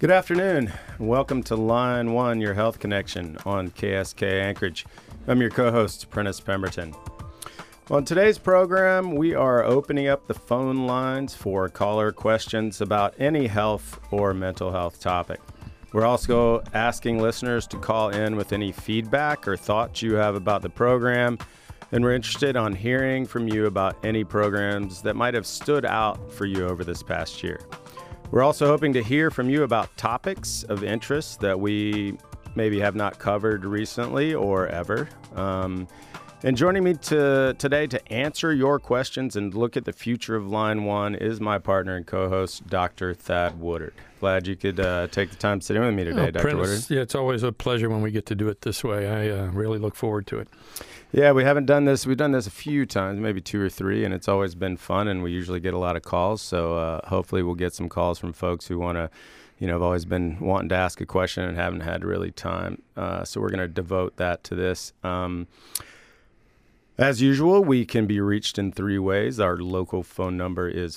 Good afternoon, and welcome to Line 1, your health connection on KSK Anchorage. I'm your co-host, Prentice Pemberton. On today's program, we are opening up the phone lines for caller questions about any health or mental health topic. We're also asking listeners to call in with any feedback or thoughts you have about the program, and we're interested on hearing from you about any programs that might have stood out for you over this past year. We're also hoping to hear from you about topics of interest that we maybe have not covered recently or ever. And joining me today to answer your questions and look at the future of Line 1 is my partner and co-host, Dr. Thad Woodard. Glad you could take the time to sit in with me today, Dr. Woodard. Yeah, it's always a pleasure when we get to do it this way. I really look forward to it. Yeah, we haven't done this. We've done this a few times, maybe 2 or 3, and it's always been fun, and we usually get a lot of calls. So hopefully we'll get some calls from folks who want to, have always been wanting to ask a question and haven't had really time. So we're going to devote that to this. As usual, we can be reached in 3 ways. Our local phone number is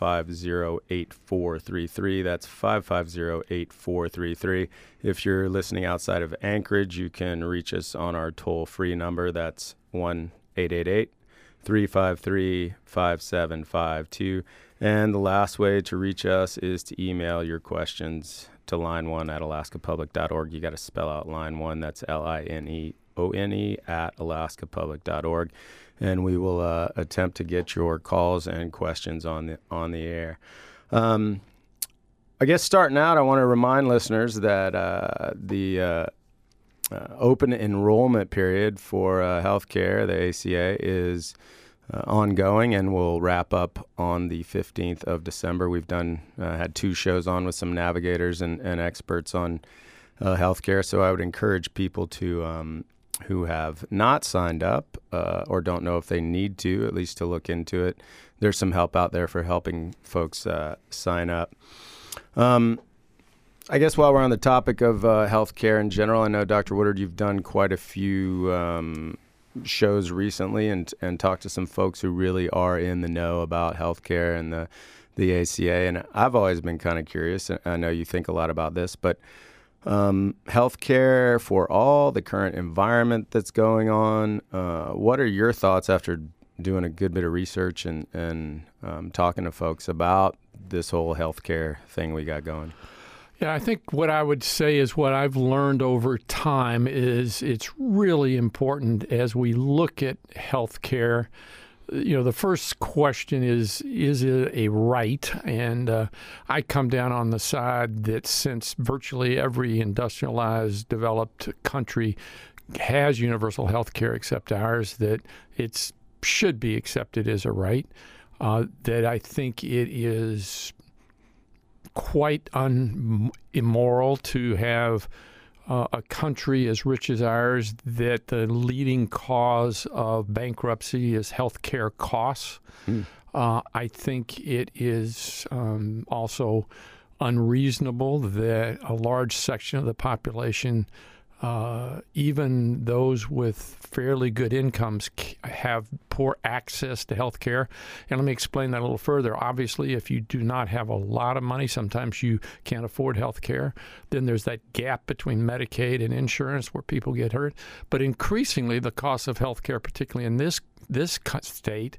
550-8433. That's 550-8433. If you're listening outside of Anchorage, you can reach us on our toll-free number. That's 1-888-353-5752. And the last way to reach us is to email your questions to line1@alaskapublic.org. You got to spell out line 1. That's LINEONE @alaskapublic.org, and we will attempt to get your calls and questions on the air. I guess starting out, I want to remind listeners that the open enrollment period for healthcare, the ACA, is ongoing and will wrap up on the 15th of December. We've had 2 shows on with some navigators and experts on healthcare, so I would encourage people to who have not signed up or don't know if they need to, at least to look into it. There's some help out there for helping folks sign up. I guess while we're on the topic of healthcare in general, I know, Dr. Woodard, you've done quite a few shows recently and talked to some folks who really are in the know about healthcare and the ACA. And I've always been kind of curious. I know you think a lot about this, but healthcare for all, the current environment that's going on. What are your thoughts after doing a good bit of research and talking to folks about this whole healthcare thing we got going? Yeah, I think what I would say is what I've learned over time is it's really important as we look at healthcare. The first question is it a right? And I come down on the side that since virtually every industrialized, developed country has universal health care except ours, that it should be accepted as a right, that I think it is quite immoral to have a country as rich as ours that the leading cause of bankruptcy is health care costs. I think it is also unreasonable that a large section of the population, even those with fairly good incomes, have poor access to health care. And let me explain that a little further. Obviously, if you do not have a lot of money, sometimes you can't afford health care. Then there's that gap between Medicaid and insurance where people get hurt. But increasingly, the cost of health care, particularly in this state,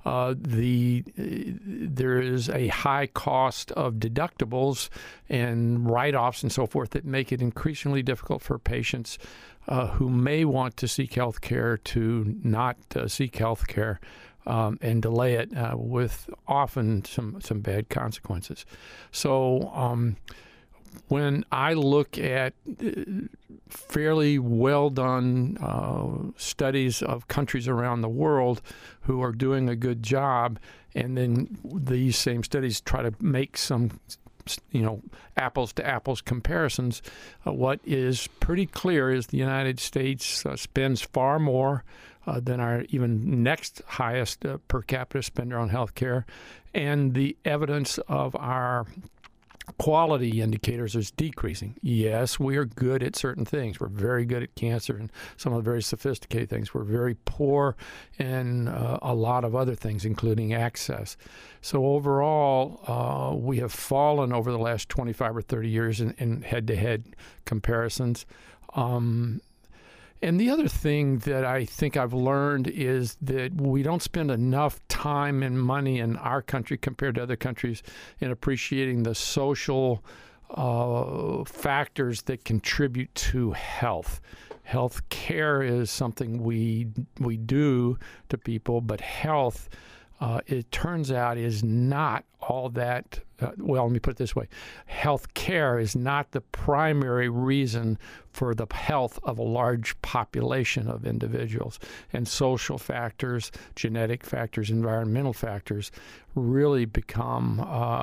there is a high cost of deductibles and write-offs and so forth that make it increasingly difficult for patients who may want to seek health care to not seek health care and delay it with often some bad consequences. So when I look at fairly well-done studies of countries around the world who are doing a good job, and then these same studies try to make some apples-to-apples comparisons, what is pretty clear is the United States spends far more than our even next highest per capita spender on health care, and the evidence of our quality indicators is decreasing. Yes, we are good at certain things. We're very good at cancer and some of the very sophisticated things. We're very poor in a lot of other things, including access. So overall, we have fallen over the last 25 or 30 years in head-to-head comparisons. And the other thing that I think I've learned is that we don't spend enough time and money in our country compared to other countries in appreciating the social factors that contribute to health. Health care is something we do to people, but health, it turns out, is not all that. Well, let me put it this way. Health care is not the primary reason for the health of a large population of individuals. And social factors, genetic factors, environmental factors really become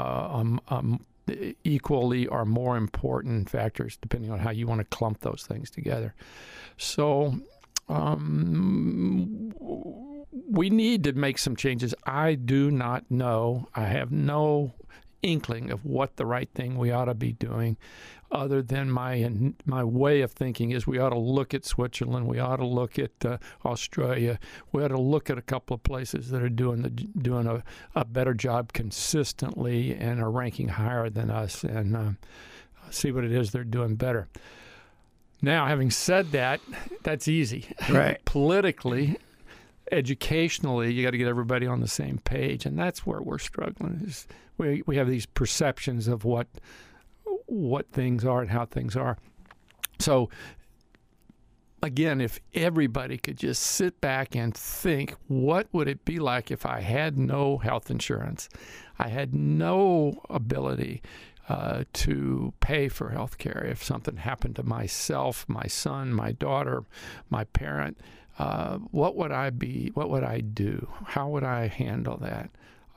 equally or more important factors, depending on how you want to clump those things together. So we need to make some changes. I do not know. I have no inkling of what the right thing we ought to be doing, other than my way of thinking is we ought to look at Switzerland, we ought to look at Australia, we ought to look at a couple of places that are doing a better job consistently and are ranking higher than us, and see what it is they're doing better. Now, having said that, that's easy. Right. Politically, educationally, you got to get everybody on the same page, and that's where we're struggling. Is we have these perceptions of what things are and how things are. So, again, if everybody could just sit back and think, what would it be like if I had no health insurance? I had no ability to pay for health care. If something happened to myself, my son, my daughter, my parent, what would I be? What would I do? How would I handle that?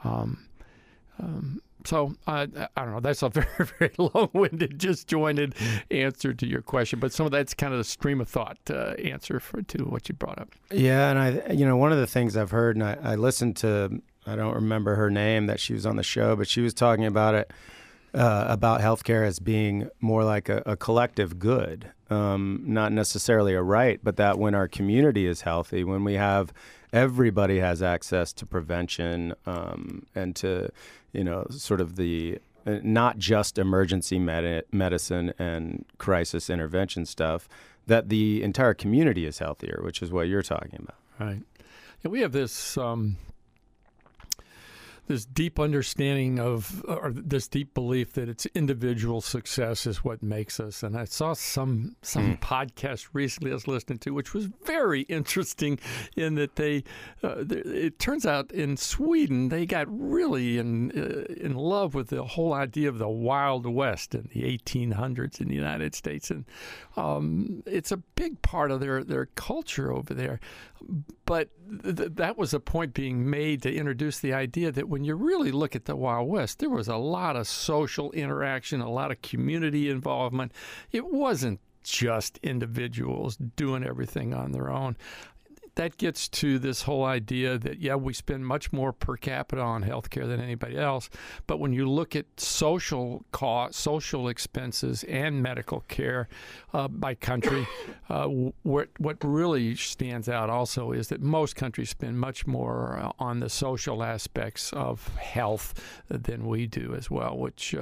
So I don't know. That's a very, very long-winded, disjointed answer to your question, but some of that's kind of the stream of thought answer to what you brought up. Yeah, and one of the things I've heard, and I listened to, I don't remember her name that she was on the show, but she was talking about it, about healthcare as being more like a collective good, not necessarily a right, but that when our community is healthy, when we have everybody has access to prevention and to, sort of the not just emergency medicine and crisis intervention stuff, that the entire community is healthier, which is what you're talking about. Right. And we have this this deep understanding of, or this deep belief that it's individual success is what makes us. And I saw some podcast recently I was listening to, which was very interesting in that it turns out in Sweden, they got really in love with the whole idea of the Wild West in the 1800s in the United States. And it's a big part of their culture over there. But that was a point being made to introduce the idea that when you really look at the Wild West, there was a lot of social interaction, a lot of community involvement. It wasn't just individuals doing everything on their own. That gets to this whole idea that, yeah, we spend much more per capita on healthcare than anybody else. But when you look at social costs, social expenses, and medical care by country, what really stands out also is that most countries spend much more on the social aspects of health than we do as well, which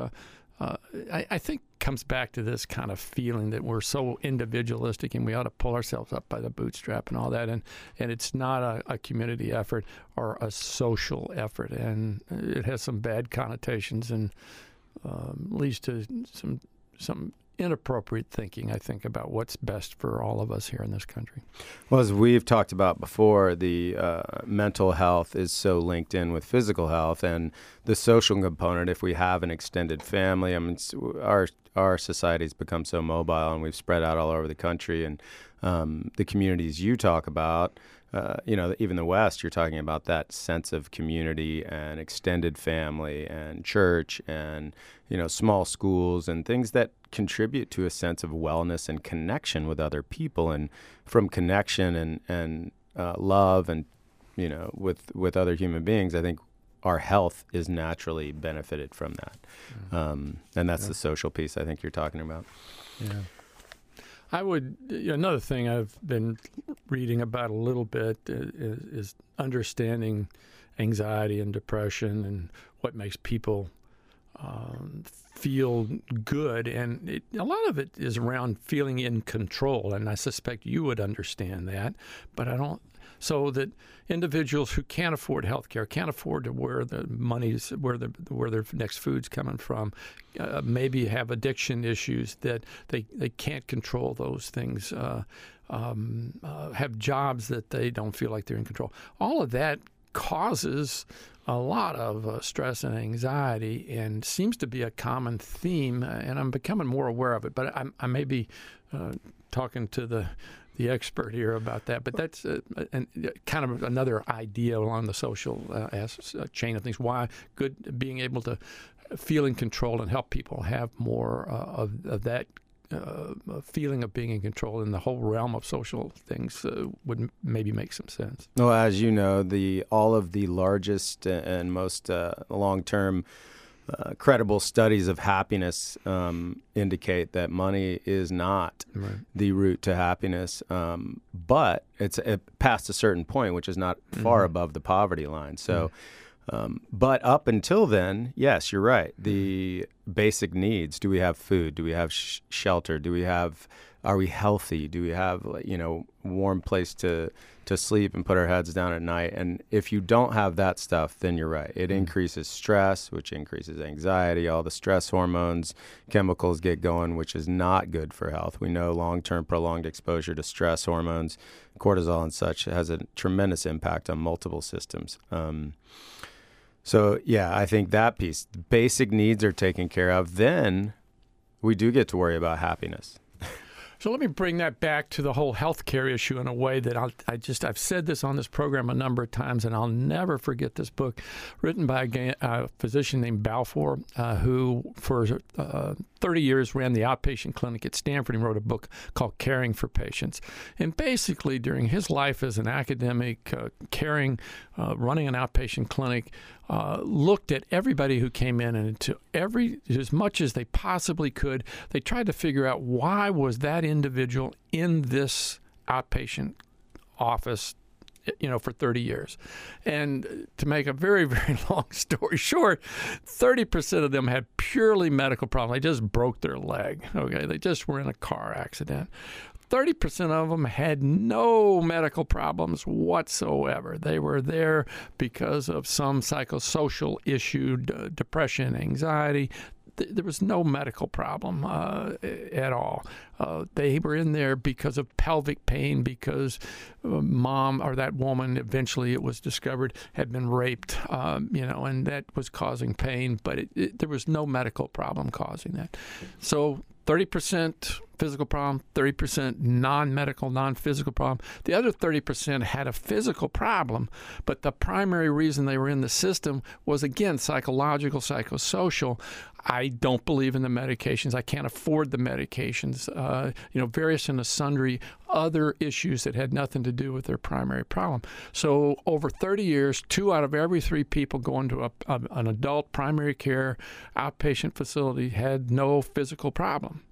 I think comes back to this kind of feeling that we're so individualistic and we ought to pull ourselves up by the bootstrap and all that. And it's not a community effort or a social effort. And it has some bad connotations and leads to some inappropriate thinking, I think, about what's best for all of us here in this country. Well, as we've talked about before, the mental health is so linked in with physical health, and the social component, if we have an extended family, I mean, our society's become so mobile and we've spread out all over the country, and the communities you talk about, even the West, you're talking about that sense of community and extended family and church and, small schools and things that contribute to a sense of wellness and connection with other people. And from connection and love and, with other human beings, I think our health is naturally benefited from that. And that's the social piece I think you're talking about. Yeah. I would, another thing I've been reading about a little bit is understanding anxiety and depression and what makes people feel good. And a lot of it is around feeling in control. And I suspect you would understand that, but I don't. So that individuals who can't afford health care, can't afford to where the money's, where their next food's coming from, maybe have addiction issues that they can't control those things, have jobs that they don't feel like they're in control. All of that causes a lot of stress and anxiety, and seems to be a common theme, and I'm becoming more aware of it. But I may be talking to the expert here about that, but that's kind of another idea along the social chain of things. Why good being able to feel in control and help people have more of that feeling of being in control in the whole realm of social things would maybe make some sense. Well, as you know, all of the largest and most long-term credible studies of happiness indicate that money is not the route to happiness, but it's past a certain point, which is not far above the poverty line. So, but up until then, yes, you're right. The basic needs: do we have food? Do we have shelter? Are we healthy? Do we have warm place to sleep and put our heads down at night? And if you don't have that stuff, then you're right. It increases stress, which increases anxiety. All the stress hormones, chemicals get going, which is not good for health. We know long-term prolonged exposure to stress hormones, cortisol and such, has a tremendous impact on multiple systems. So, yeah, I think that piece, the basic needs are taken care of. Then we do get to worry about happiness. So let me bring that back to the whole healthcare issue in a way that I've said this on this program a number of times, and I'll never forget this book written by a physician named Balfour, who for 30 years ran the outpatient clinic at Stanford and wrote a book called Caring for Patients. And basically during his life as an academic, running an outpatient clinic, looked at everybody who came in, and as much as they possibly could, they tried to figure out why was that individual in this outpatient office, for 30 years. And to make a very, very long story short, 30% of them had purely medical problems. They just broke their leg. Okay, they just were in a car accident. 30% of them had no medical problems whatsoever. They were there because of some psychosocial issue, depression, anxiety. There was no medical problem at all. They were in there because of pelvic pain, because mom or that woman, eventually it was discovered, had been raped, and that was causing pain, but there was no medical problem causing that. So 30% physical problem, 30% non-medical, non-physical problem. The other 30% had a physical problem, but the primary reason they were in the system was, again, psychological, psychosocial. I don't believe in the medications. I can't afford the medications. Various and sundry other issues that had nothing to do with their primary problem. So over 30 years, 2 out of every 3 people going to an adult primary care outpatient facility had no physical problem.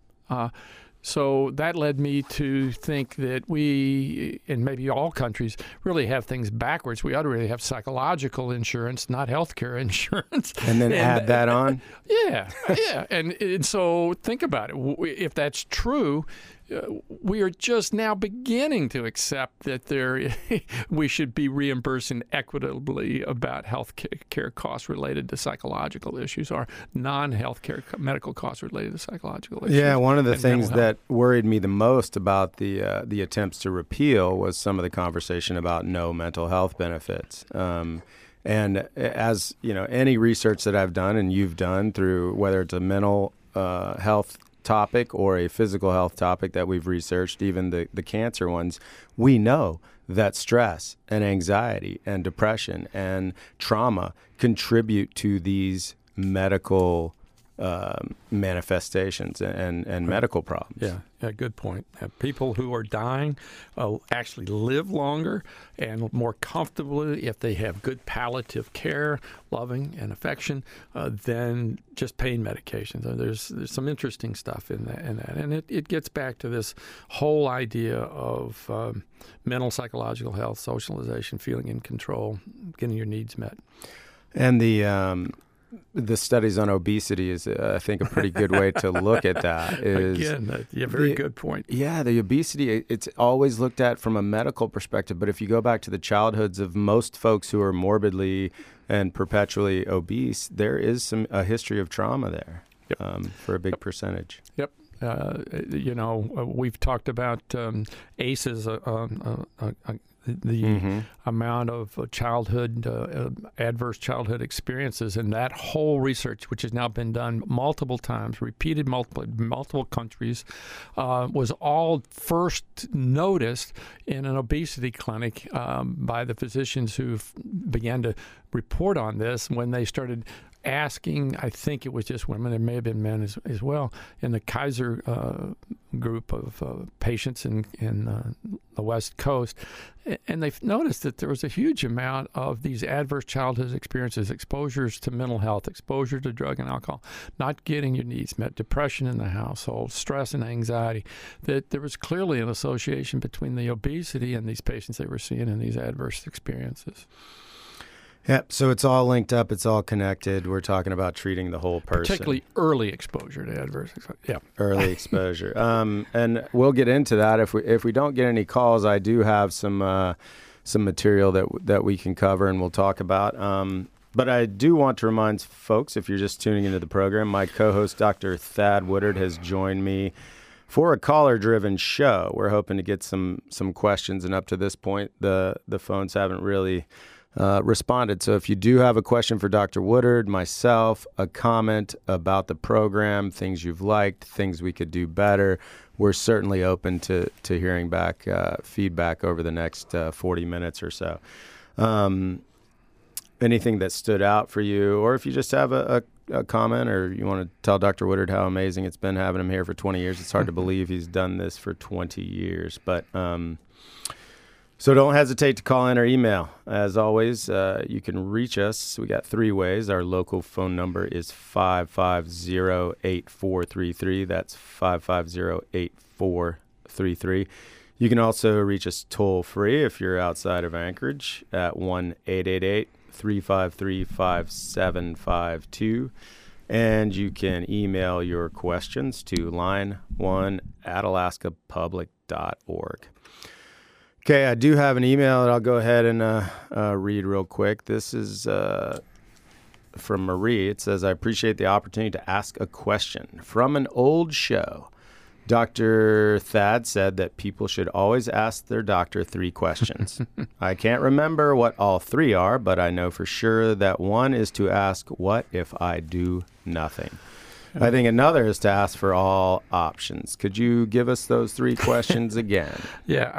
So that led me to think that we, and maybe all countries, really have things backwards. We ought to really have psychological insurance, not healthcare insurance. And then add that on? Yeah. And so think about it. If that's true, we are just now beginning to accept that we should be reimbursing equitably about health care costs related to psychological issues, or non-health care medical costs related to psychological issues. Yeah, one of the things that worried me the most about the attempts to repeal was some of the conversation about no mental health benefits. And as any research that I've done and you've done through, whether it's a mental health topic or a physical health topic that we've researched, even the cancer ones, we know that stress and anxiety and depression and trauma contribute to these medical manifestations and medical problems. Yeah, good point. People who are dying actually live longer and more comfortably if they have good palliative care, loving and affection, than just pain medications. There's some interesting stuff in that, and it gets back to this whole idea of mental, psychological health, socialization, feeling in control, getting your needs met. And the studies on obesity is, I think, a pretty good way to look at that. Again, very good point. Yeah, the obesity, it's always looked at from a medical perspective, but if you go back to the childhoods of most folks who are morbidly and perpetually obese, there is a history of trauma there. Yep. For a big percentage. Yep. We've talked about ACEs, the amount of adverse childhood experiences, and that whole research, which has now been done multiple times, repeated multiple countries, was all first noticed in an obesity clinic by the physicians who began to report on this when they started asking, I think it was just women, there may have been men as well, in the Kaiser group of patients in the West Coast. And they've noticed that there was a huge amount of these adverse childhood experiences, exposures to mental health, exposure to drug and alcohol, not getting your needs met, depression in the household, stress and anxiety, that there was clearly an association between the obesity and these patients they were seeing in these adverse experiences. Yep. So it's all linked up. It's all connected. We're talking about treating the whole person. Particularly early exposure to adverse exposure. Yeah. Early exposure. And we'll get into that. If we don't get any calls, I do have some material that we can cover and we'll talk about. But I do want to remind folks, if you're just tuning into the program, my co-host, Dr. Thad Woodard, has joined me for a caller-driven show. We're hoping to get some questions, and up to this point, the phones haven't really responded. So if you do have a question for Dr. Woodard, myself, a comment about the program, things you've liked, things we could do better, we're certainly open to hearing back feedback over the next 40 minutes or so. Anything that stood out for you, or if you just have a comment or you want to tell Dr. Woodard how amazing it's been having him here for 20 years. It's hard to believe he's done this for 20 years, but so don't hesitate to call in or email. As always, you can reach us. We got 3 ways. Our local phone number is 550-8433. That's 550-8433. You can also reach us toll free if you're outside of Anchorage at 1-888-353-5752. And you can email your questions to line1@alaskapublic.org. Okay, I do have an email that I'll go ahead and read real quick. This is from Marie. It says, I appreciate the opportunity to ask a question. From an old show, Dr. Thad said that people should always ask their doctor 3 questions. I can't remember what all 3 are, but I know for sure that one is to ask, what if I do nothing? I think another is to ask for all options. Could you give us those 3 questions again? Yeah,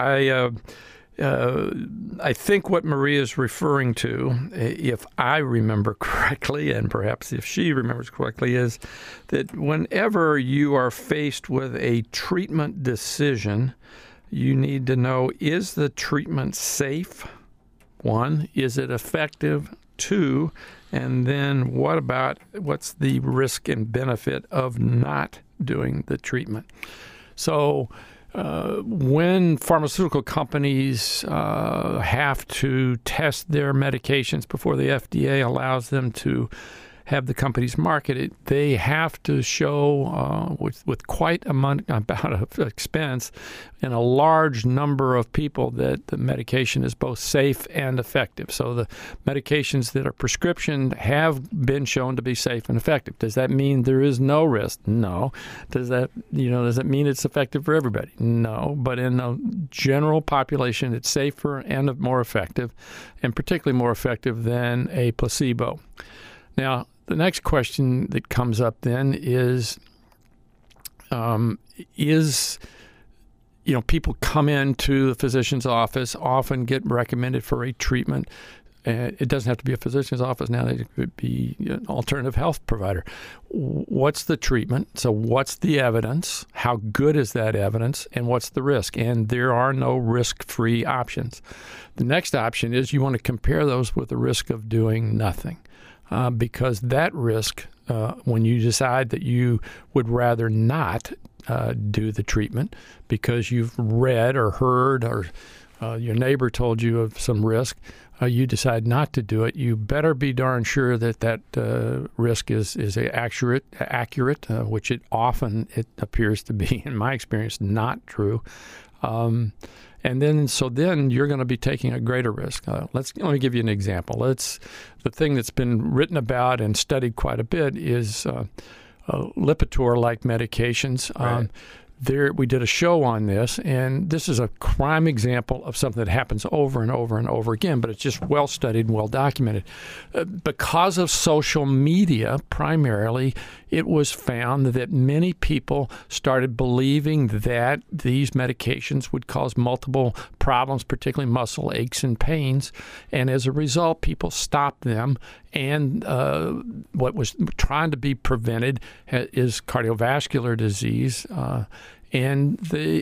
I think what Maria is referring to, if I remember correctly, and perhaps if she remembers correctly, is that whenever you are faced with a treatment decision, you need to know, is the treatment safe? 1, is it effective? 2, and then what's the risk and benefit of not doing the treatment? So when pharmaceutical companies have to test their medications before the FDA allows them to have the companies market it, they have to show with quite amount of expense and a large number of people that the medication is both safe and effective. So the medications that are prescription have been shown to be safe and effective. Does that mean there is no risk? No. Does that mean it's effective for everybody? No. But in the general population, it's safer and more effective, and particularly more effective than a placebo. Now, the next question that comes up then is people come into the physician's office, often get recommended for a treatment. It doesn't have to be a physician's office now. It could be an alternative health provider. What's the treatment? So what's the evidence? How good is that evidence? And what's the risk? And there are no risk-free options. The next option is you want to compare those with the risk of doing nothing. Because that risk, when you decide that you would rather not do the treatment because you've read or heard or your neighbor told you of some risk, you decide not to do it, you better be darn sure that risk is accurate, which it appears to be, in my experience, not true. And then you're going to be taking a greater risk. Let me give you an example. The thing that's been written about and studied quite a bit is Lipitor-like medications. Right. We did a show on this, and this is a prime example of something that happens over and over and over again, but it's just well studied and well documented. Because of social media, primarily, it was found that many people started believing that these medications would cause multiple problems, particularly muscle aches and pains, and as a result, people stopped them. And what was trying to be prevented is cardiovascular disease. And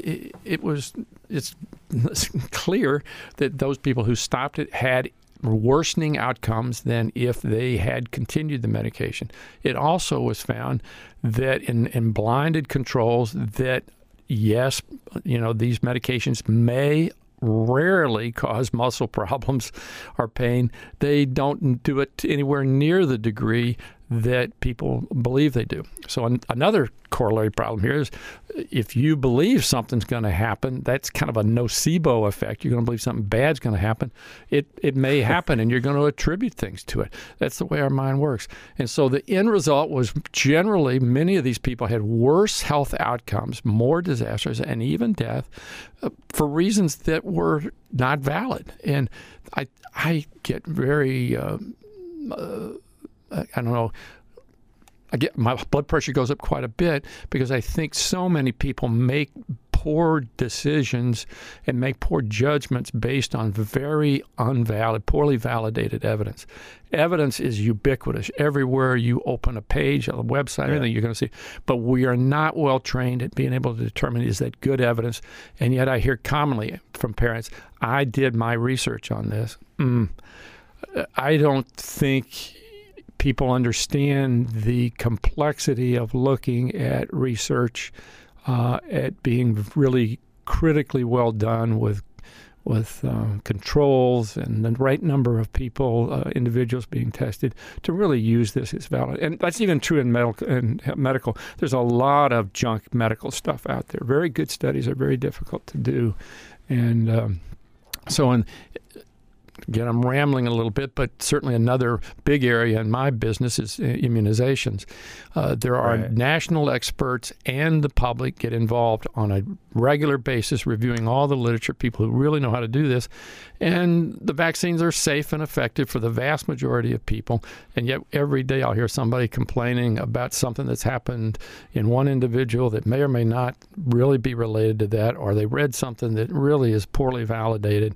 it's clear that those people who stopped it had worsening outcomes than if they had continued the medication. It also was found that in blinded controls that, yes, these medications may rarely cause muscle problems or pain. They don't do it anywhere near the degree that people believe they do. So another corollary problem here is if you believe something's going to happen, that's kind of a nocebo effect. You're going to believe something bad's going to happen. It may happen, and you're going to attribute things to it. That's the way our mind works. And so the end result was generally many of these people had worse health outcomes, more disasters, and even death for reasons that were not valid. And I get very... I don't know. My blood pressure goes up quite a bit because I think so many people make poor decisions and make poor judgments based on very poorly validated evidence. Evidence is ubiquitous. Everywhere you open a page, a website, anything you're going to see. But we are not well trained at being able to determine is that good evidence. And yet I hear commonly from parents, I did my research on this. I don't think people understand the complexity of looking at research, at being really critically well done with controls and the right number of people, individuals being tested to really use this as valid. And that's even true in medical. There's a lot of junk medical stuff out there. Very good studies are very difficult to do. And again, I'm rambling a little bit, but certainly another big area in my business is immunizations. There are national experts and the public get involved on a regular basis reviewing all the literature, people who really know how to do this. And the vaccines are safe and effective for the vast majority of people. And yet every day I'll hear somebody complaining about something that's happened in one individual that may or may not really be related to that, or they read something that really is poorly validated.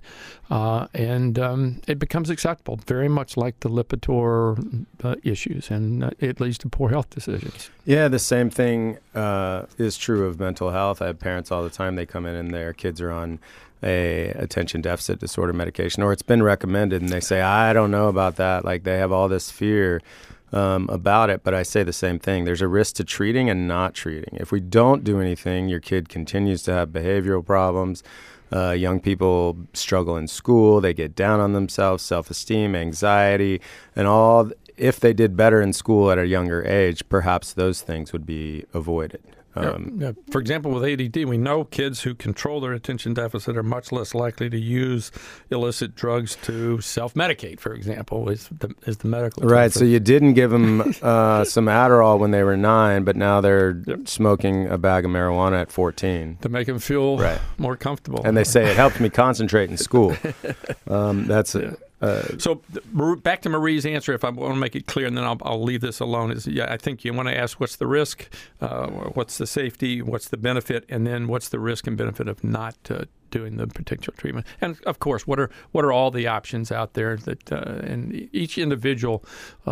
It becomes acceptable, very much like the Lipitor issues, and it leads to poor health decisions. Yeah, the same thing is true of mental health. I have parents all the time. They come in and their kids are on a attention deficit disorder medication, or it's been recommended, and they say, I don't know about that. Like, they have all this fear about it, but I say the same thing. There's a risk to treating and not treating. If we don't do anything, your kid continues to have behavioral problems. Young people struggle in school. They get down on themselves, self-esteem, anxiety, and all. If they did better in school at a younger age, perhaps those things would be avoided. For example, with ADD, we know kids who control their attention deficit are much less likely to use illicit drugs to self-medicate, for example, is the medical Right, term. So you didn't give them some Adderall when they were 9, but now they're smoking a bag of marijuana at 14. To make them feel more comfortable. And they say, it helps me concentrate in school. That's it. So back to Marie's answer, if I want to make it clear, and then I'll leave this alone, is I think you want to ask what's the risk, what's the safety, what's the benefit, and then what's the risk and benefit of not doing the particular treatment. And of course, what are all the options out there that and each individual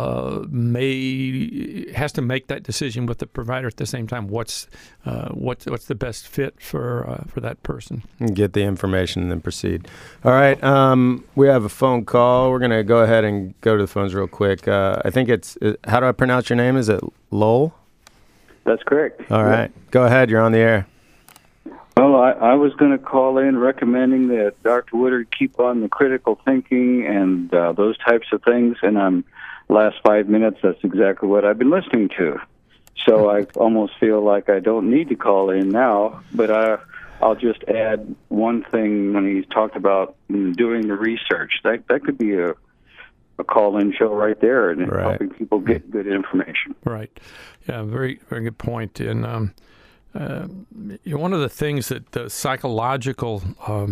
has to make that decision with the provider at the same time. What's the best fit for that person? Get the information and then proceed. All right, we have a phone call. We're going to go ahead and go to the phones real quick. I think how do I pronounce your name? Is it Lowell? That's correct. All right. Go ahead. You're on the air. Well, I was going to call in recommending that Dr. Woodard keep on the critical thinking and those types of things. And last 5 minutes, that's exactly what I've been listening to. So I almost feel like I don't need to call in now, but I'll just add one thing when he talked about doing the research. That could be a call-in show right there, and helping people get good information. Right. Yeah, very, very good point. And one of the things that the psychological,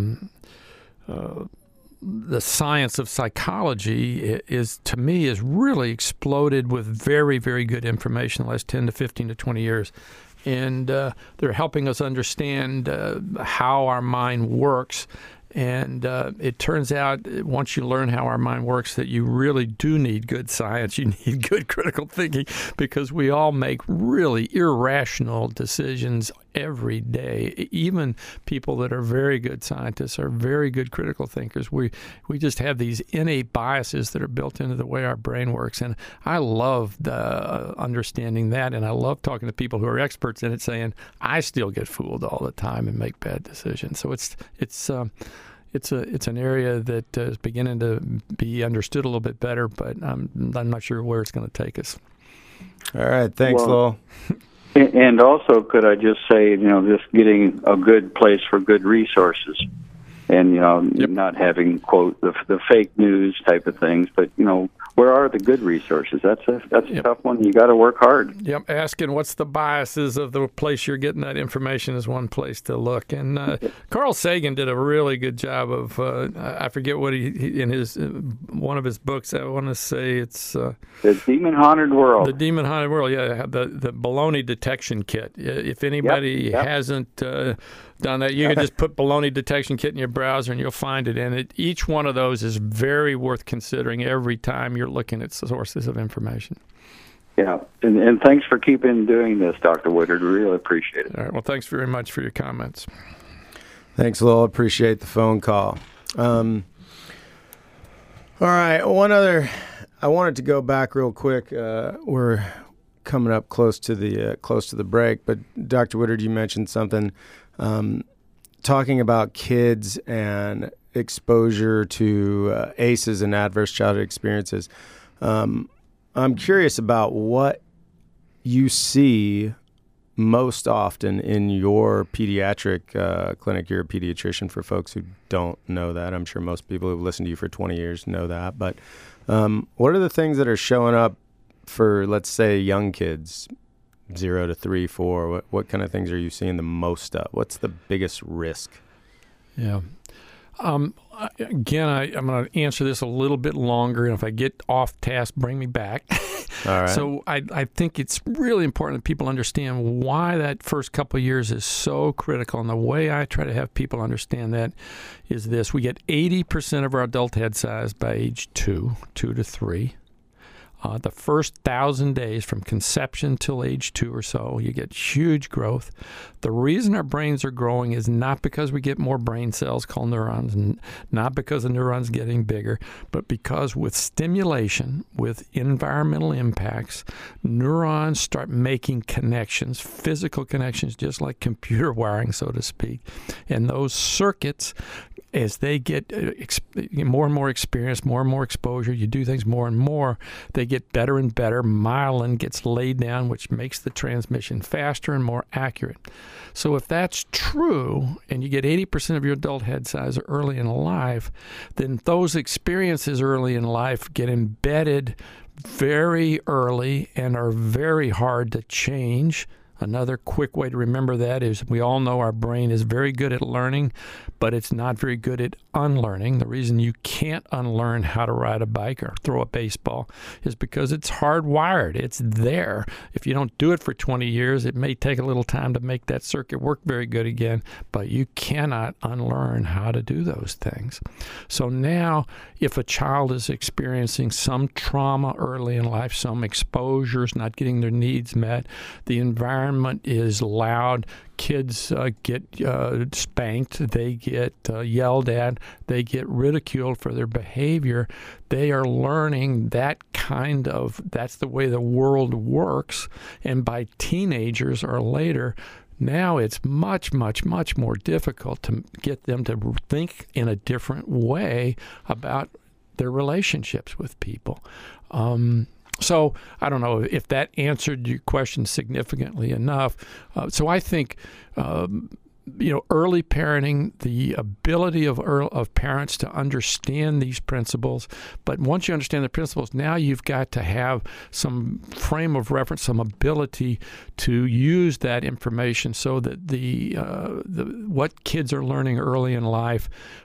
the science of psychology is really exploded with very, very good information the last 10 to 15 to 20 years. And they're helping us understand how our mind works. And it turns out, once you learn how our mind works, that you really do need good science. You need good critical thinking, because we all make really irrational decisions every day. Even people that are very good scientists are very good critical thinkers. We just have these innate biases that are built into the way our brain works. And I love understanding that, and I love talking to people who are experts in it, saying, I still get fooled all the time and make bad decisions. So it's an area that is beginning to be understood a little bit better, but I'm not sure where it's going to take us. All right. Thanks, Lowell. And also, could I just say, just getting a good place for good resources, and not having, quote, the fake news type of things, but where are the good resources? That's a tough one. You got to work hard. Yep. Asking what's the biases of the place you're getting that information is one place to look. And Carl Sagan did a really good job of I forget what he in his one of his books. I want to say it's The Demon Haunted World. The Demon Haunted World. Yeah, the baloney detection kit. If anybody hasn't done that, you can just put baloney detection kit in your browser and you'll find it. And each one of those is very worth considering every time you're looking at sources of information. Yeah, and thanks for keeping doing this, Dr. Woodard. We really appreciate it. All right. Well, thanks very much for your comments. Thanks, Lowell. Appreciate the phone call. All right. One other, I wanted to go back real quick. We're coming up close to the break, but Dr. Woodard, you mentioned something talking about kids and exposure to ACEs and adverse childhood experiences. I'm curious about what you see most often in your pediatric clinic. You're a pediatrician, for folks who don't know that. I'm sure most people who've listened to you for 20 years know that. But what are the things that are showing up for, let's say, young kids, 0 to 3, 4? What kind of things are you seeing the most of? What's the biggest risk? Yeah. Again, I'm going to answer this a little bit longer, and if I get off task, bring me back. All right. So I think it's really important that people understand why that first couple of years is so critical. And the way I try to have people understand that is this. We get 80% of our adult head size by age 2 to 3. The first 1,000 days from conception till age 2 or so, you get huge growth. The reason our brains are growing is not because we get more brain cells called neurons, and not because the neurons getting bigger, but because with stimulation, with environmental impacts, neurons start making connections, physical connections, just like computer wiring, so to speak. And those circuits, as they get more and more experience, more and more exposure, you do things more and more, they get better and better. Myelin gets laid down, which makes the transmission faster and more accurate. So if that's true, and you get 80% of your adult head size early in life, then those experiences early in life get embedded very early and are very hard to change Another quick way to remember that is we all know our brain is very good at learning, but it's not very good at unlearning. The reason you can't unlearn how to ride a bike or throw a baseball is because it's hardwired. It's there. If you don't do it for 20 years, it may take a little time to make that circuit work very good again, but you cannot unlearn how to do those things. So now, if a child is experiencing some trauma early in life, some exposures, not getting their needs met, the environment is loud, kids get spanked, they get yelled at, they get ridiculed for their behavior, they are learning that's the way the world works. And by teenagers or later, now it's much, much, much more difficult to get them to think in a different way about their relationships with people. So I don't know if that answered your question significantly enough. So I think, early parenting, the ability of parents to understand these principles. But once you understand the principles, now you've got to have some frame of reference, some ability to use that information so that what kids are learning early in life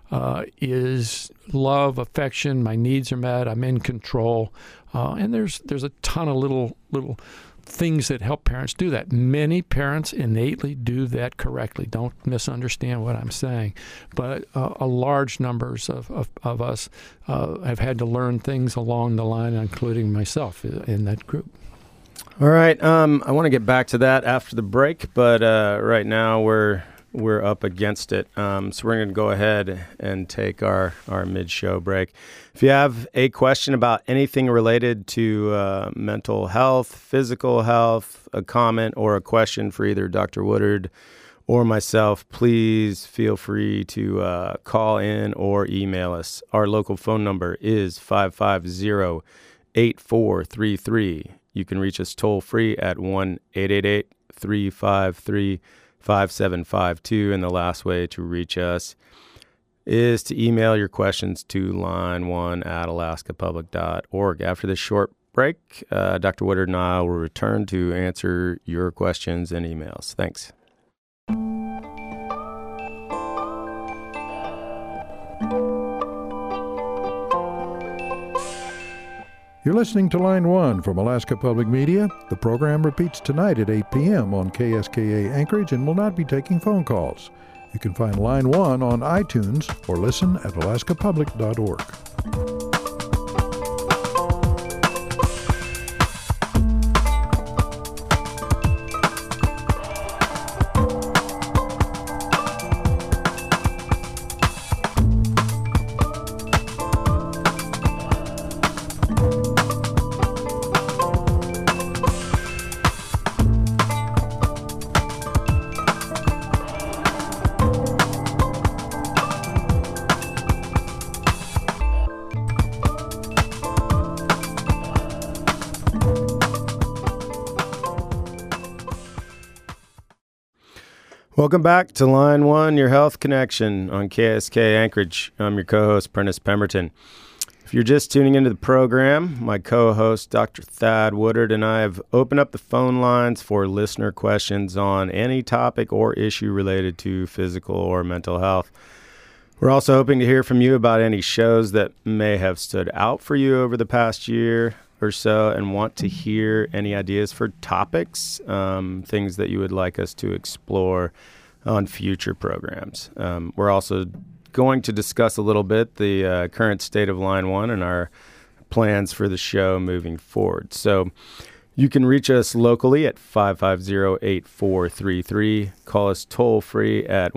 is love, affection, my needs are met, I'm in control. And there's a ton of little things that help parents do that. Many parents innately do that correctly. Don't misunderstand what I'm saying. But a large numbers of us have had to learn things along the line, including myself in that group. All right. I want to get back to that after the break, but right now we're up against it. So we're going to go ahead and take our mid-show break. If you have a question about anything related to mental health, physical health, a comment or a question for either Dr. Woodard or myself, please feel free to call in or email us. Our local phone number is 550-8433. You can reach us toll-free at 1-888-353-5752, and the last way to reach us is to email your questions to line1@alaskapublic.org. After this short break, Dr. Woodard and I will return to answer your questions and emails. Thanks. You're listening to Line 1 from Alaska Public Media. The program repeats tonight at 8 p.m. on KSKA Anchorage and will not be taking phone calls. You can find Line 1 on iTunes or listen at alaskapublic.org. Welcome back to Line 1, your health connection on KSK Anchorage. I'm your co-host, Prentice Pemberton. If you're just tuning into the program, my co-host, Dr. Thad Woodard, and I have opened up the phone lines for listener questions on any topic or issue related to physical or mental health. We're also hoping to hear from you about any shows that may have stood out for you over the past year or so and want to hear any ideas for topics, things that you would like us to explore on future programs. We're also going to discuss a little bit the current state of Line 1 and our plans for the show moving forward. So you can reach us locally at 550-8433. Call us toll-free at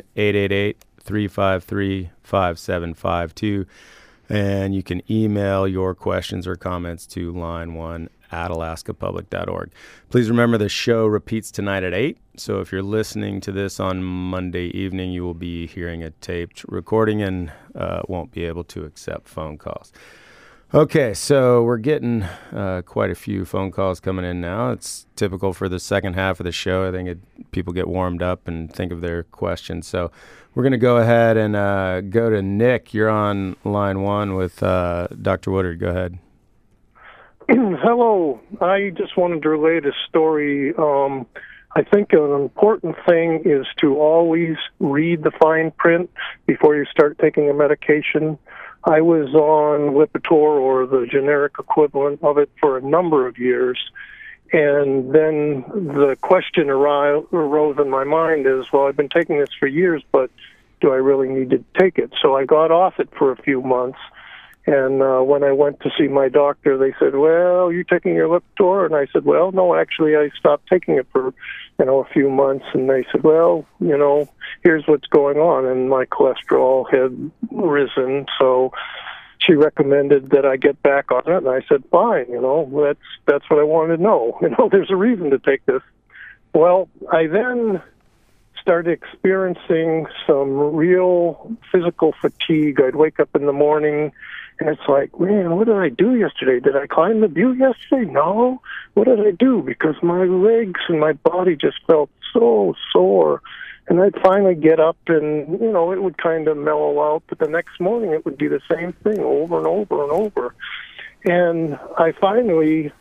1-888-353-5752. And you can email your questions or comments to line1@alaskapublic.org. Please remember the show repeats tonight at 8. So if you're listening to this on Monday evening, you will be hearing a taped recording and won't be able to accept phone calls. Okay, so we're getting quite a few phone calls coming in now. It's typical for the second half of the show. I think people get warmed up and think of their questions. So we're going to go ahead and go to Nick. You're on Line 1 with Dr. Woodard. Go ahead. Hello. I just wanted to relate a story. I think an important thing is to always read the fine print before you start taking a medication. I was on Lipitor, or the generic equivalent of it, for a number of years. And then the question arose in my mind is, well, I've been taking this for years, but do I really need to take it? So I got off it for a few months. And when I went to see my doctor, they said, well, you taking your Lipitor? And I said, well, no, actually, I stopped taking it for, a few months. And they said, well, here's what's going on. And my cholesterol had risen. So she recommended that I get back on it. And I said, fine, that's what I wanted to know. There's a reason to take this. Well, I then started experiencing some real physical fatigue. I'd wake up in the morning, and it's like, man, what did I do yesterday? Did I climb the butte yesterday? No. What did I do? Because my legs and my body just felt so sore. And I'd finally get up and, it would kind of mellow out. But the next morning it would be the same thing over and over and over. And I finally,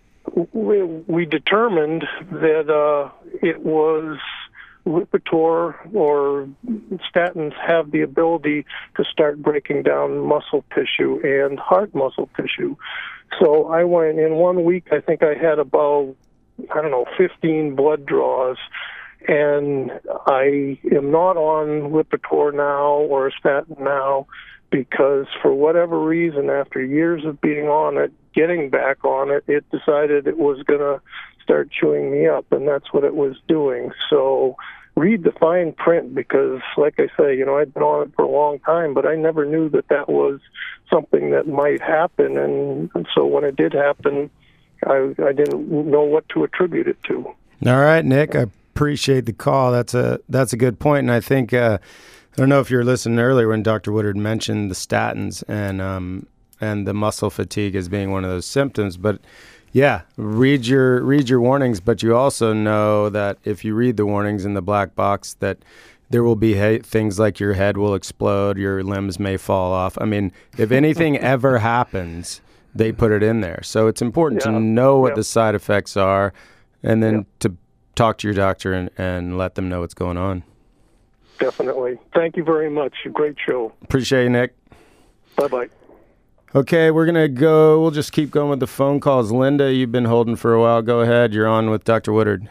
we determined that it was Lipitor, or statins have the ability to start breaking down muscle tissue and heart muscle tissue. So I went in 1 week, I think I had about, 15 blood draws. And I am not on Lipitor now or a statin now because for whatever reason, after years of being on it, getting back on it, it decided it was going to start chewing me up, and that's what it was doing. So read the fine print because, like I say, I'd been on it for a long time, but I never knew that was something that might happen. And so when it did happen, I didn't know what to attribute it to. All right, Nick, I appreciate the call. That's a good point, and I think I don't know if you were listening earlier when Dr. Woodard mentioned the statins and the muscle fatigue as being one of those symptoms, but yeah, read your warnings, but you also know that if you read the warnings in the black box that there will be things like your head will explode, your limbs may fall off. I mean, if anything ever happens, they put it in there. So it's important to know what the side effects are and then to talk to your doctor and let them know what's going on. Definitely. Thank you very much. Great show. Appreciate you, Nick. Bye-bye. Okay, we'll just keep going with the phone calls. Linda, you've been holding for a while. Go ahead. You're on with Dr. Woodard.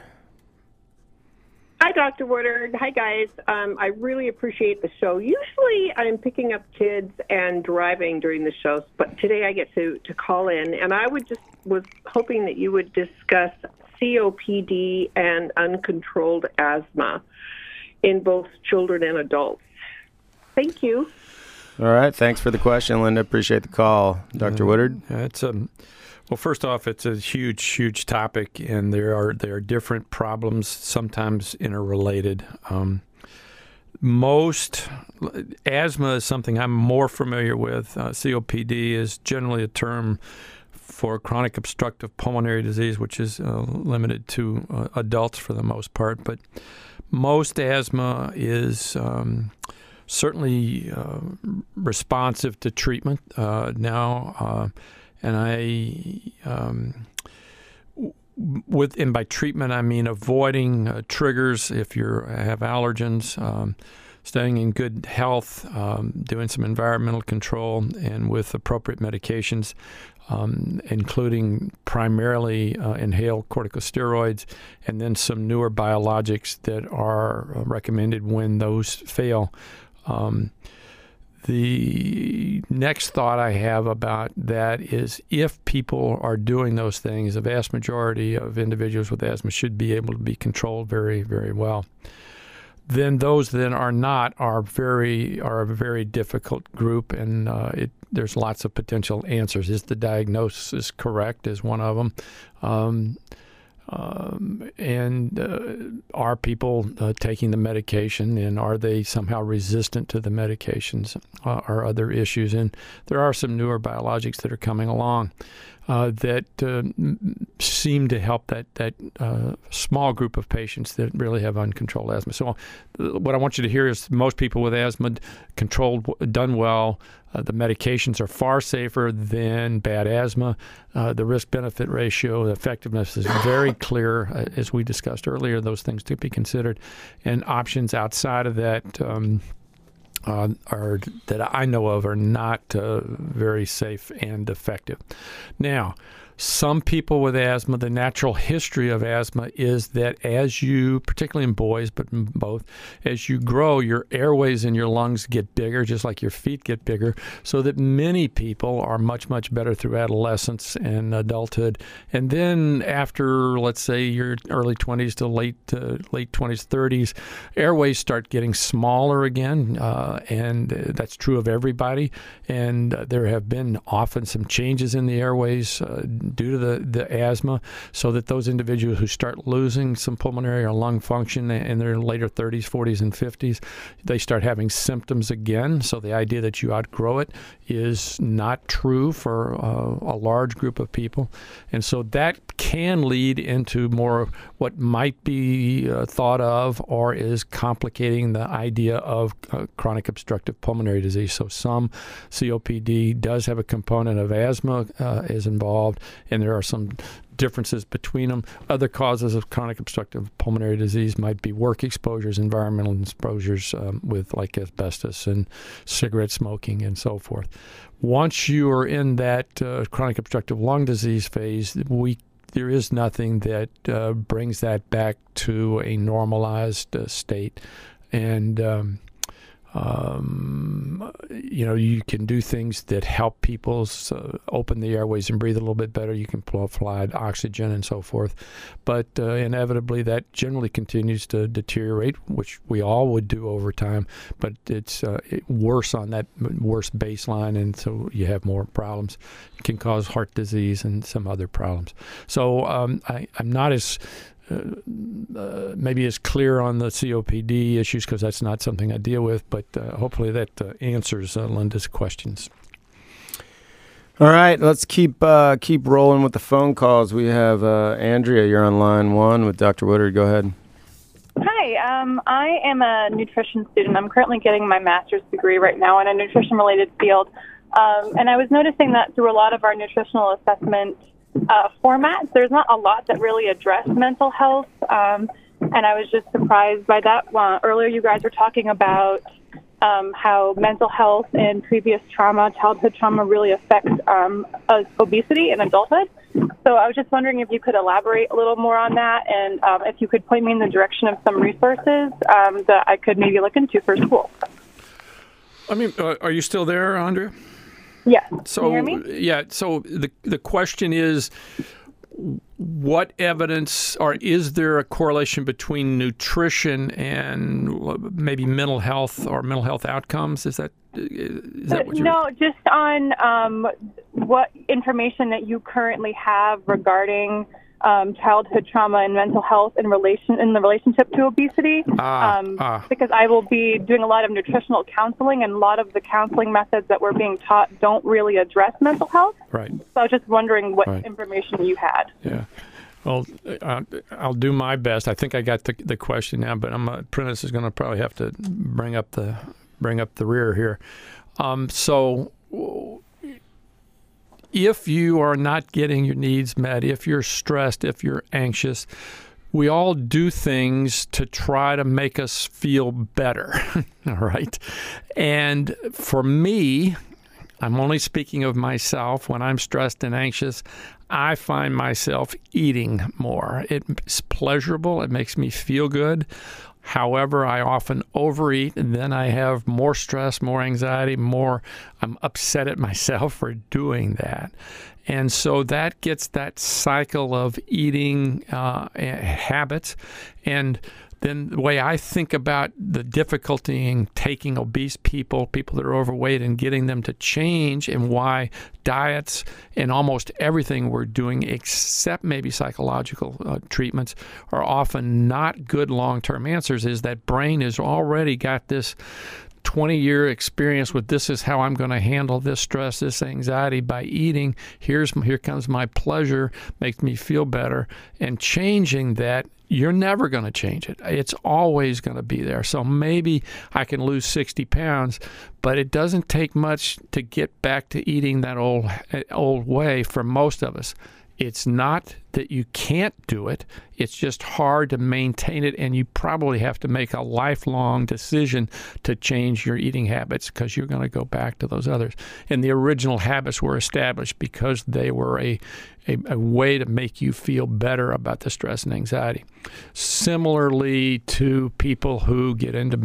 Hi, Dr. Woodard. Hi, guys. I really appreciate the show. Usually I'm picking up kids and driving during the shows, but today I get to call in, and I was hoping that you would discuss COPD and uncontrolled asthma in both children and adults. Thank you. All right. Thanks for the question, Linda. Appreciate the call. Dr. Woodard? Well, first off, it's a huge, huge topic, and there are different problems, sometimes interrelated. Most asthma is something I'm more familiar with. COPD is generally a term for chronic obstructive pulmonary disease, which is limited to adults for the most part. But most asthma is certainly responsive to treatment now. And by treatment, I mean avoiding triggers if you have allergens, staying in good health, doing some environmental control, and with appropriate medications, including primarily inhaled corticosteroids, and then some newer biologics that are recommended when those fail. The next thought I have about that is if people are doing those things, the vast majority of individuals with asthma should be able to be controlled very, very well. Then those that are not are a very difficult group, and there's lots of potential answers. Is the diagnosis correct is one of them. And are people taking the medication, and are they somehow resistant to the medications, are other issues. And there are some newer biologics that are coming along that seem to help that small group of patients that really have uncontrolled asthma. So what I want you to hear is most people with asthma done well. The medications are far safer than bad asthma. The risk-benefit ratio, the effectiveness is very unclear, as we discussed earlier, those things to be considered. And options outside of that are that I know of are not very safe and effective. Now, some people with asthma, the natural history of asthma is that as you, particularly in boys, but in both, as you grow, your airways in your lungs get bigger, just like your feet get bigger, so that many people are much, much better through adolescence and adulthood. And then after, let's say, your early 20s to late 20s, 30s, airways start getting smaller again, and that's true of everybody. And there have been often some changes in the airways due to the asthma, so that those individuals who start losing some pulmonary or lung function in their later 30s, 40s, and 50s, they start having symptoms again. So the idea that you outgrow it is not true for a large group of people. And so that can lead into more what might be thought of or is complicating the idea of chronic obstructive pulmonary disease. So some COPD does have a component of asthma is involved, and there are some differences between them. Other causes of chronic obstructive pulmonary disease might be work exposures, environmental exposures with like asbestos and cigarette smoking and so forth. Once you are in that chronic obstructive lung disease phase, there is nothing that brings that back to a normalized state. And you can do things that help people open the airways and breathe a little bit better. You can provide oxygen and so forth. But inevitably, that generally continues to deteriorate, which we all would do over time. But it's worse on that worse baseline, and so you have more problems. It can cause heart disease and some other problems. So I'm not as maybe as clear on the COPD issues because that's not something I deal with, but hopefully that answers Linda's questions. All right, let's keep rolling with the phone calls. We have Andrea, you're on line 1 with Dr. Woodard. Go ahead. Hi, I am a nutrition student. I'm currently getting my master's degree right now in a nutrition-related field, and I was noticing that through a lot of our nutritional assessment formats, there's not a lot that really address mental health, and I was just surprised by that. Earlier you guys were talking about how mental health and previous trauma, childhood trauma, really affects obesity in adulthood. So I was just wondering if you could elaborate a little more on that, and if you could point me in the direction of some resources that I could maybe look into for school. I mean, are you still there, Andrea? Yeah. So, can you hear me? Yeah. So the question is, what evidence, or is there a correlation between nutrition and maybe mental health or mental health outcomes? Is that what you're... No, just on what information that you currently have regarding childhood trauma and mental health in the relationship to obesity, because I will be doing a lot of nutritional counseling, and a lot of the counseling methods that we're being taught don't really address mental health. Right. So I was just wondering what information you had. Yeah. Well, I'll do my best. I think I got the question now, but Prentice is going to probably have to bring up the rear here. So if you are not getting your needs met, if you're stressed, if you're anxious, we all do things to try to make us feel better, all right? And for me, I'm only speaking of myself. When I'm stressed and anxious, I find myself eating more. It's pleasurable. It makes me feel good. However, I often overeat, and then I have more stress, more anxiety, I'm upset at myself for doing that. And so that gets that cycle of eating habits. And then the way I think about the difficulty in taking obese people that are overweight, and getting them to change, and why diets and almost everything we're doing, except maybe psychological treatments, are often not good long-term answers, is that brain has already got this 20-year experience with, this is how I'm going to handle this stress, this anxiety, by eating. Here comes my pleasure, makes me feel better. And changing that, you're never going to change it. It's always going to be there. So maybe I can lose 60 pounds, but it doesn't take much to get back to eating that old way for most of us. It's not that you can't do it. It's just hard to maintain it, and you probably have to make a lifelong decision to change your eating habits because you're going to go back to those others. And the original habits were established because they were a way to make you feel better about the stress and anxiety. Similarly to people who get into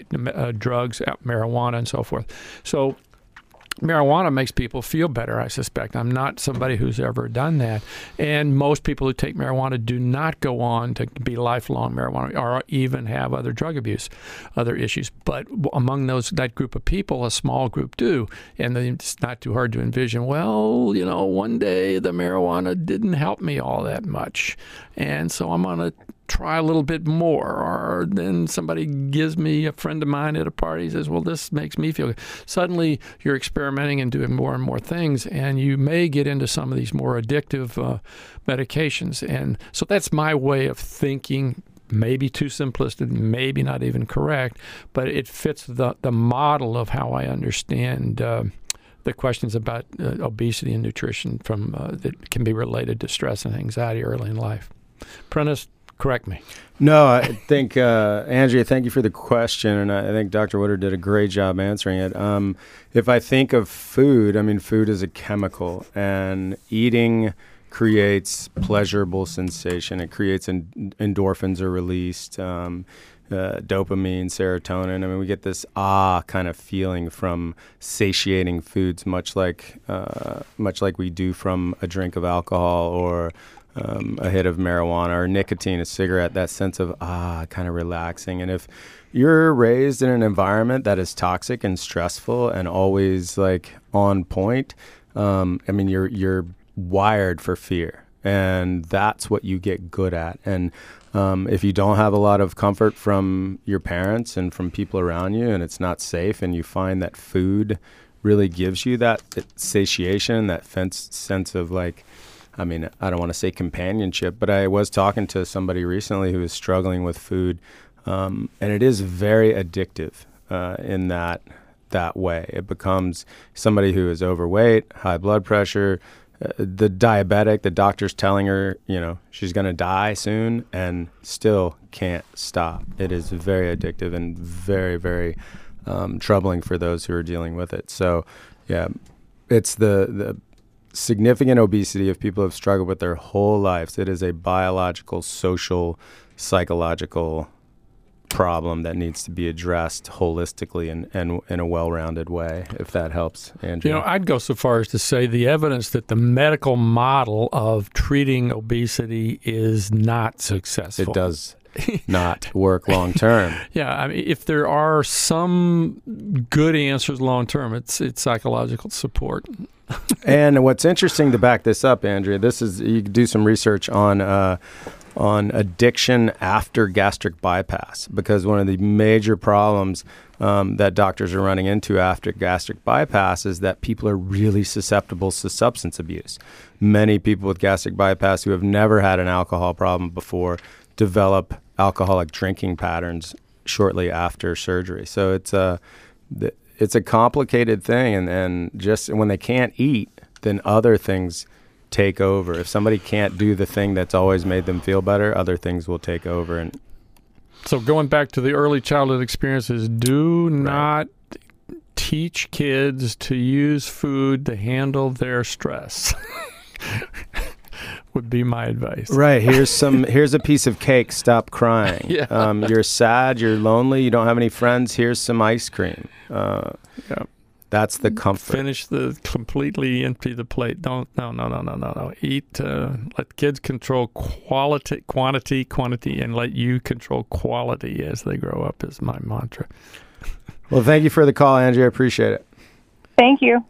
drugs, marijuana, and so forth. So marijuana makes people feel better, I suspect. I'm not somebody who's ever done that. And most people who take marijuana do not go on to be lifelong marijuana or even have other drug abuse, other issues. But among that group of people, a small group do. And it's not too hard to envision, well, one day the marijuana didn't help me all that much. And so I'm going to try a little bit more. Or then somebody gives me, a friend of mine at a party says, well, this makes me feel good. Suddenly you're experimenting and doing more and more things, and you may get into some of these more addictive medications. And so that's my way of thinking. Maybe too simplistic, maybe not even correct, but it fits the model of how I understand the questions about obesity and nutrition that can be related to stress and anxiety early in life. Prentice, correct me. No, I think, Andrea, thank you for the question, and I think Dr. Woodard did a great job answering it. If I think of food, food is a chemical, and eating creates pleasurable sensation. It creates endorphins are released, dopamine, serotonin. We get this kind of feeling from satiating foods, much like we do from a drink of alcohol or a hit of marijuana or nicotine, a cigarette, that sense of kind of relaxing. And if you're raised in an environment that is toxic and stressful and always like on point, you're wired for fear, and that's what you get good at. And if you don't have a lot of comfort from your parents and from people around you, and it's not safe, and you find that food really gives you that satiation, that sense of like, I don't want to say companionship, but I was talking to somebody recently who was struggling with food, and it is very addictive in that way. It becomes somebody who is overweight, high blood pressure, the diabetic, the doctor's telling her, she's going to die soon and still can't stop. It is very addictive and very, very troubling for those who are dealing with it. So, yeah, it's the significant obesity of people who have struggled with their whole lives. It is a biological, social, psychological problem that needs to be addressed holistically and in a well-rounded way, if that helps, Andrew. I'd go so far as to say the evidence that the medical model of treating obesity is not successful. It does not work long term. Yeah, if there are some good answers long term, it's psychological support. And what's interesting to back this up, Andrea, you can do some research on addiction after gastric bypass, because one of the major problems that doctors are running into after gastric bypass is that people are really susceptible to substance abuse. Many people with gastric bypass who have never had an alcohol problem before develop alcoholic drinking patterns shortly after surgery. So it's a complicated thing, and just when they can't eat, then other things take over. If somebody can't do the thing that's always made them feel better, other things will take over. And so going back to the early childhood experiences, do not teach kids to use food to handle their stress. Would be my advice. Right. Here's a piece of cake. Stop crying. Yeah. You're sad. You're lonely. You don't have any friends. Here's some ice cream. That's the comfort. Completely empty the plate. No. Eat. Let kids control quantity, and let you control quality as they grow up is my mantra. Well, thank you for the call, Andrea. I appreciate it. Thank you.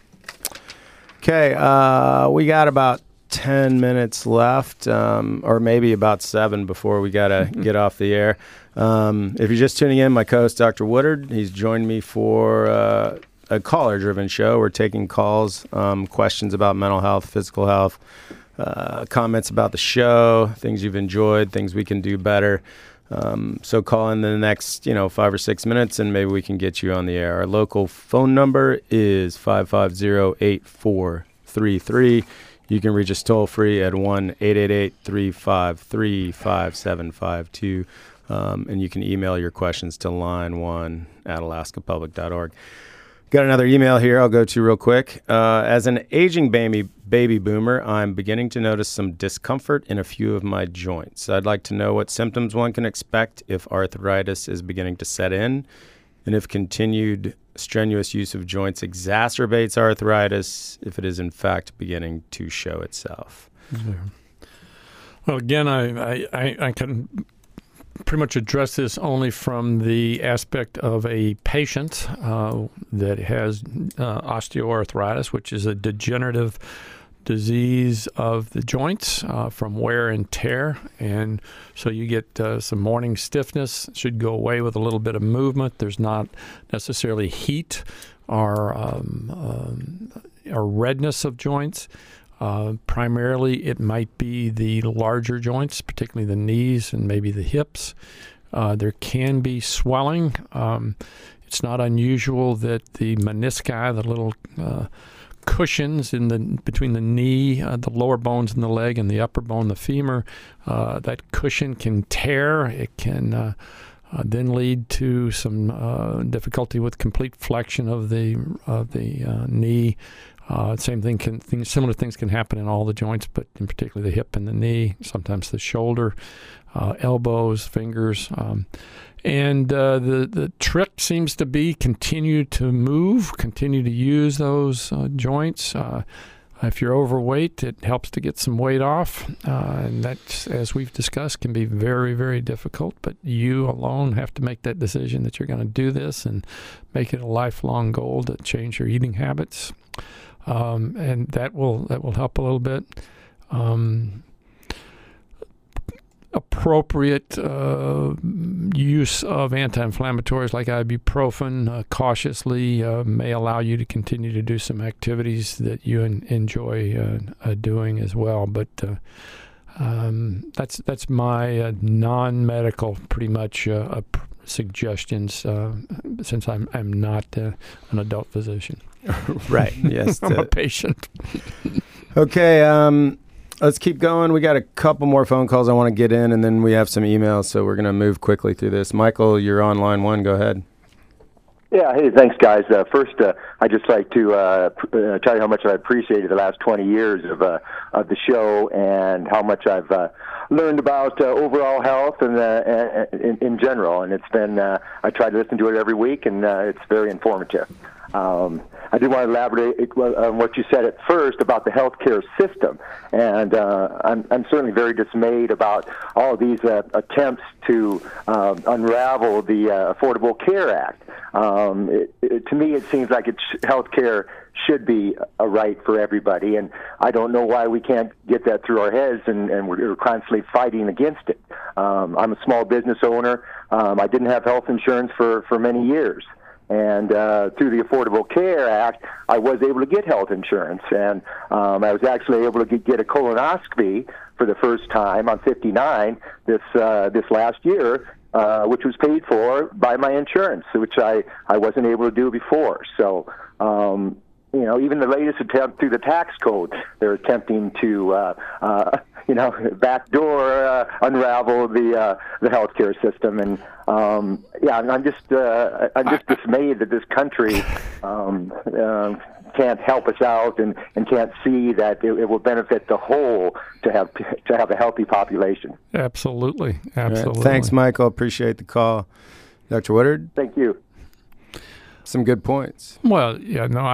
Okay. We got about 10 minutes left, or maybe about 7 before we got to get off the air. If you're just tuning in, my co-host, Dr. Woodard, he's joined me for a caller-driven show. We're taking calls, questions about mental health, physical health, comments about the show, things you've enjoyed, things we can do better. So call in the next, 5 or 6 minutes, and maybe we can get you on the air. Our local phone number is 550-8433. You can reach us toll-free at 1-888-353-5752. And you can email your questions to line1@alaskapublic.org. Got another email here I'll go to real quick. As an aging baby boomer, I'm beginning to notice some discomfort in a few of my joints. I'd like to know what symptoms one can expect if arthritis is beginning to set in, and if continued strenuous use of joints exacerbates arthritis, if it is in fact beginning to show itself. Yeah. Well, again, I can pretty much address this only from the aspect of a patient that has osteoarthritis, which is a degenerative disease of the joints from wear and tear. And so you get some morning stiffness. It should go away with a little bit of movement. There's not necessarily heat or redness of joints. Primarily, it might be the larger joints, particularly the knees and maybe the hips. There can be swelling. It's not unusual that the menisci, the little cushions between the knee, the lower bones in the leg, and the upper bone, the femur, that cushion can tear. It can then lead to some difficulty with complete flexion of the knee. Similar things can happen in all the joints, but in particular the hip and the knee, sometimes the shoulder, elbows, fingers. And the trick seems to be continue to move, continue to use those joints. If you're overweight, it helps to get some weight off. And that, as we've discussed, can be very, very difficult. But you alone have to make that decision that you're going to do this and make it a lifelong goal to change your eating habits. And that will help a little bit. Appropriate use of anti-inflammatories like ibuprofen cautiously may allow you to continue to do some activities that you enjoy doing as well. But that's my non-medical pretty much suggestions since I'm not an adult physician. Right. Yes. I'm a patient. Okay. Let's keep going. We got a couple more phone calls I want to get in, and then we have some emails, so we're going to move quickly through this. Michael, you're on line one. Go ahead. Yeah, hey, thanks, guys. First, I'd just like to tell you how much I appreciated the last 20 years of the show and how much I've learned about overall health and in general. And it's been, I try to listen to it every week, and it's very informative. I do want to elaborate on what you said at first about the healthcare system, and I'm certainly very dismayed about all of these attempts to unravel the Affordable Care Act. To me, it seems like healthcare should be a right for everybody, and I don't know why we can't get that through our heads, and we're constantly fighting against it. I'm a small business owner. I didn't have health insurance for many years. And through the Affordable Care Act, I was able to get health insurance, and I was actually able to get a colonoscopy for the first time. I'm 59 this last year, which was paid for by my insurance, which I wasn't able to do before. So, even the latest attempt through the tax code, they're attempting to backdoor unravel the healthcare system, and I'm just dismayed that this country can't help us out and can't see that it will benefit the whole to have a healthy population. Absolutely. Right. Thanks, Michael. Appreciate the call, Dr. Woodard. Thank you. Some good points. Well, yeah, no,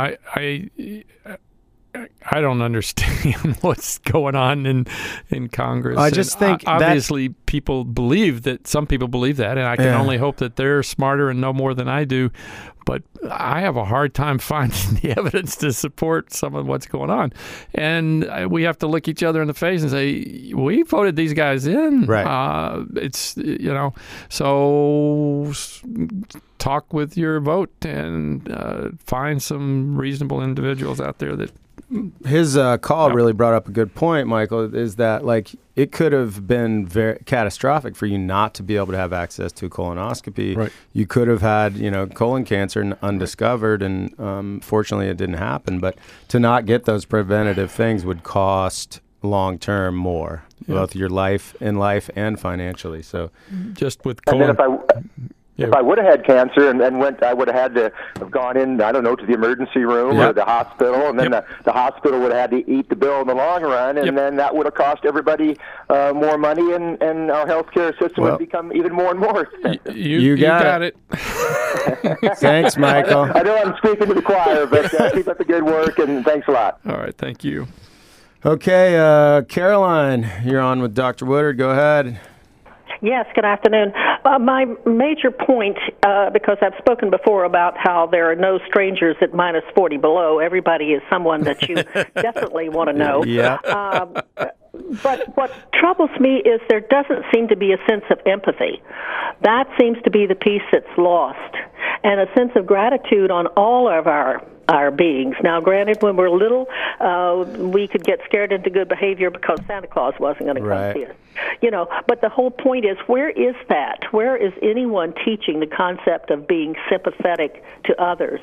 I don't understand what's going on in Congress. I just think obviously people believe that, some people believe that, and I can only hope that they're smarter and know more than I do. But I have a hard time finding the evidence to support some of what's going on. And we have to look each other in the face and say, we voted these guys in. Right. So talk with your vote and find some reasonable individuals out there that. His call really brought up a good point, Michael, is that like it could have been very catastrophic for you not to be able to have access to a colonoscopy. Right. You could have had, colon cancer undiscovered, and fortunately it didn't happen. But to not get those preventative things would cost long-term more, both your life and financially. So just with colon. And then if I would have had cancer and went, I would have had to have gone in, I don't know, to the emergency room or the hospital, and then the hospital would have had to eat the bill in the long run, and then that would have cost everybody more money, and our healthcare system would become even more and more expensive. You got it. Thanks, Michael. I know I'm speaking to the choir, but keep up the good work, and thanks a lot. All right, thank you. Okay, Caroline, you're on with Dr. Woodard. Go ahead. Yes, good afternoon. My major point, because I've spoken before about how there are no strangers at minus 40 below. Everybody is someone that you definitely want to know. Yeah. But what troubles me is there doesn't seem to be a sense of empathy. That seems to be the piece that's lost, and a sense of gratitude on all of our beings. Now, granted, when we're little, we could get scared into good behavior because Santa Claus wasn't going to come see us. But the whole point is, where is that? Where is anyone teaching the concept of being sympathetic to others?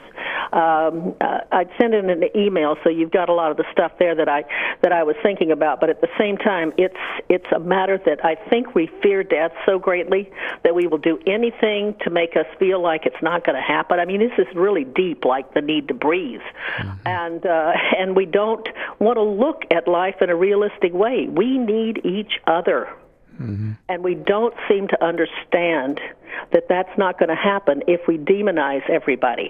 I'd send in an email, so you've got a lot of the stuff there that I was thinking about. But at the same time, it's a matter that I think we fear death so greatly that we will do anything to make us feel like it's not going to happen. I mean, this is really deep, like the need to breathe, and we don't want to look at life in a realistic way. We need each other. Mm-hmm. And we don't seem to understand that that's not going to happen if we demonize everybody.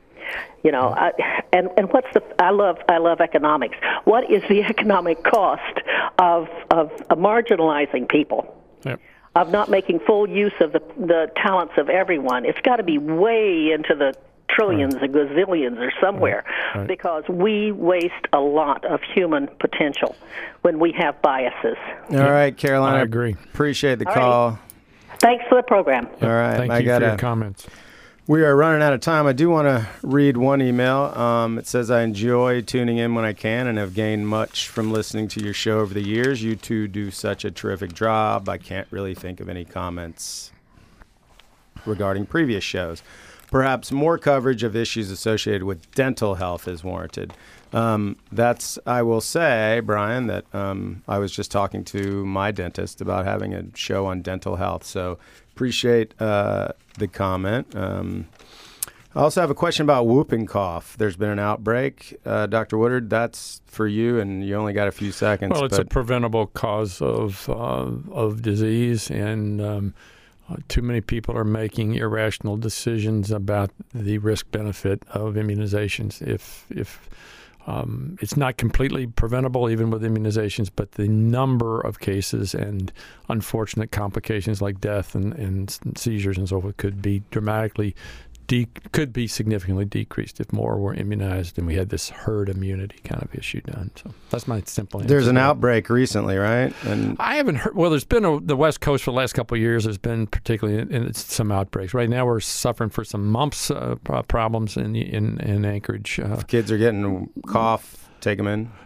I love economics. What is the economic cost of marginalizing people? Yep. Of not making full use of the talents of everyone? It's got to be way into the trillions or gazillions or somewhere, because we waste a lot of human potential when we have biases. All right, Caroline, I agree. Appreciate the call. Right. Thanks for the program. All right. Thank you for your comments. We are running out of time. I do want to read one email. It says, I enjoy tuning in when I can and have gained much from listening to your show over the years. You two do such a terrific job. I can't really think of any comments regarding previous shows. Perhaps more coverage of issues associated with dental health is warranted. I will say, Brian, that I was just talking to my dentist about having a show on dental health. So appreciate the comment. I also have a question about whooping cough. There's been an outbreak. Dr. Woodard, that's for you, and you only got a few seconds. Well, it's a preventable cause of disease, and too many people are making irrational decisions about the risk-benefit of immunizations. If it's not completely preventable, even with immunizations, but the number of cases and unfortunate complications like death and seizures and so forth could be significantly decreased if more were immunized and we had this herd immunity kind of issue done. So that's my simple answer. There's an outbreak recently, right? And I haven't heard. Well, there's been the West Coast for the last couple of years. There's been particularly some outbreaks. Right now, we're suffering for some mumps problems in Anchorage. If kids are getting cough, take them in.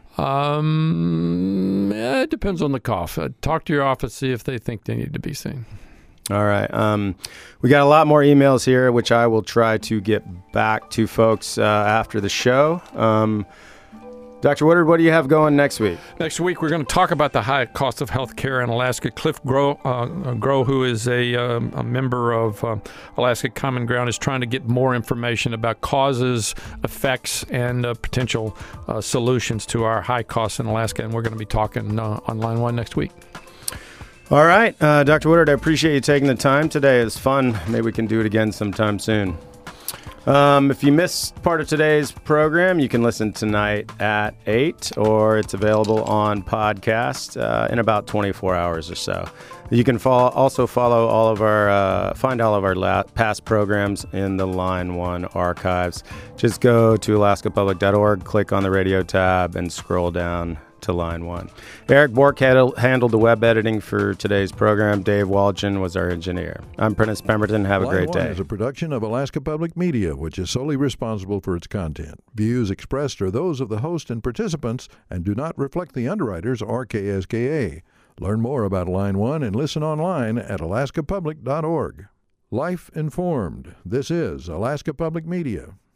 It depends on the cough. Talk to your office, see if they think they need to be seen. All right. We got a lot more emails here, which I will try to get back to folks after the show. Dr. Woodard, what do you have going next week? Next week, we're going to talk about the high cost of health care in Alaska. Cliff Groh, who is a member of Alaska Common Ground, is trying to get more information about causes, effects, and potential solutions to our high costs in Alaska. And we're going to be talking on Line 1 next week. All right. Dr. Woodard, I appreciate you taking the time today. It was fun. Maybe we can do it again sometime soon. If you missed part of today's program, you can listen tonight at 8, or it's available on podcast in about 24 hours or so. You can also follow all of our, find all of our past programs in the Line 1 archives. Just go to alaskapublic.org, click on the radio tab, and scroll down to to Line 1. Eric Bork handled the web editing for today's program. Dave Walgen was our engineer. I'm Prentice Pemberton. Have a great day. Line 1 is a production of Alaska Public Media, which is solely responsible for its content. Views expressed are those of the host and participants and do not reflect the underwriters or KSKA. Learn more about Line 1 and listen online at alaskapublic.org. Life informed. This is Alaska Public Media.